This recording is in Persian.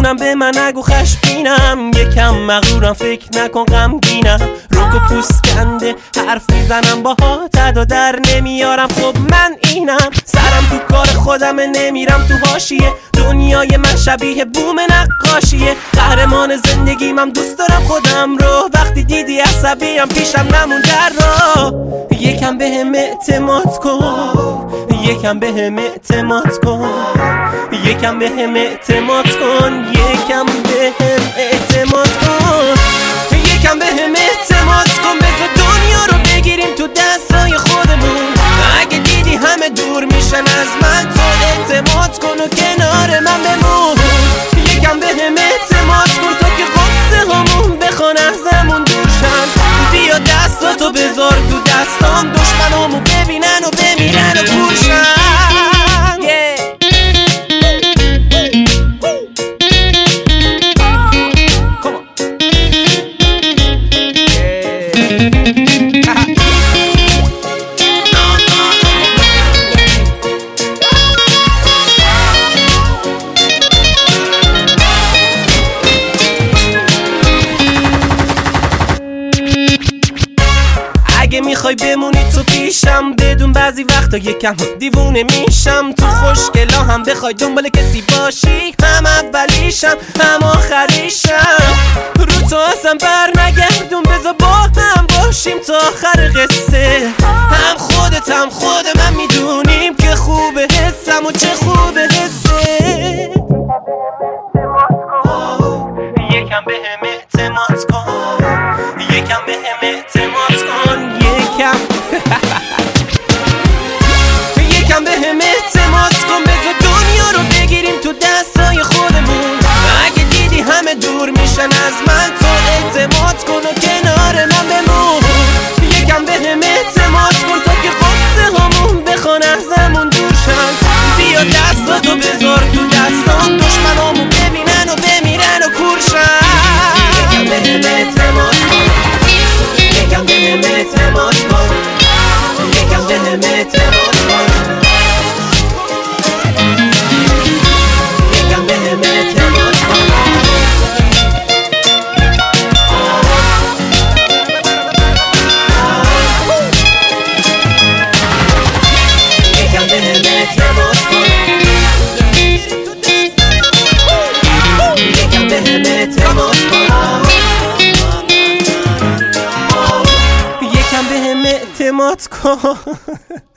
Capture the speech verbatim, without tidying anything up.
جونم به من نگو خشمگینم، یکم مغرورم فکر نکن غمگینم، رک و پوست کنده حرف میزنم باهات ادا در نمیارم، خب من اینم سرم تو کار خودمه نمیرم تو حاشیه، دنیای من شبیه بوم نقاشیه، قهرمان زندگیمم دوست دارم خودم رو، وقتی دیدی عصبیم پیشم نمون در را، یکم بهم اعتماد کن، یکم بهم اعتماد کن، یکم بهم اعتماد کن، یکم بهم اعتماد کن، یکم بهم اعتماد کن، بذار دنیا رو بگیریم تو دستای خودمون، اگه دیدی همه دور میشن از من تو اعتماد کن و کنار من بمون، یکم بهم اعتماد کن تا که قصه همون بخوان ازمون دورشن، بیا دستاتو بذار تو دستام، دشمنامو ببینن و بمیرن و کورشن. اگه میخوای بمونی تو پیشم بدون بعضی وقتا یکم دیوونه میشم، تو خوشگلا هم بخوای دنبال کسی باشی، هم اولیشم هم آخریشم، رو تو اصلا بر نگردون، بذار با هم باشیم تا آخر قصه، هم خودت هم خود من میدونیم که خوبه حسم و چه خوبه حسه، یکم بهم اعتماد کن، یکم بهم اعتماد کن، یکم یکم بهم اعتماد کن، بذار دنیا رو بگیریم تو دستای خودمون، اگه دیدی همه دور میشن از من تو اعتماد کن و کنار من بمون، یکم بهم اعتماد کن تا که قصه همون بخوان ازمون دورشن، بیا دستاتو بذار تو دستام، دشمنامو ببینن و بمیرن و کورشن، یکم بهم اعتماد کن، یکم بهم اعتماد کن، یکم بهم اعتماد کن، یکم بهم اعتماد کن، یکم بهم اعتماد کن، یکم بهم اعتماد کن، یکم بهم اعتماد کن.